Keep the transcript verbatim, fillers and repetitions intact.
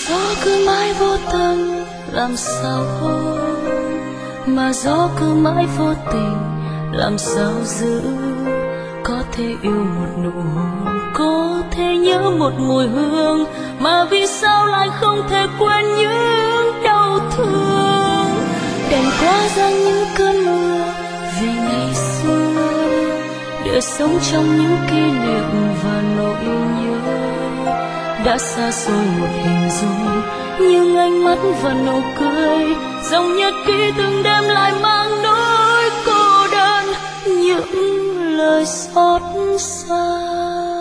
Gió cứ mãi vô tâm làm sao thôi, mà gió cứ mãi vô tình làm sao giữ. Có thể yêu một nụ hôn, có thể nhớ một mùi hương, mà vì sao lại không thể quên những đau thương. Đành quá ra những cơn mưa vì ngày xưa, để sống trong những kỷ niệm và nỗi nhớ. Đã xa xôi một hình dung, nhưng ánh mắt và nụ cười, dòng nhật ký từng đêm lại mang nỗi cô đơn, những lời xót xa.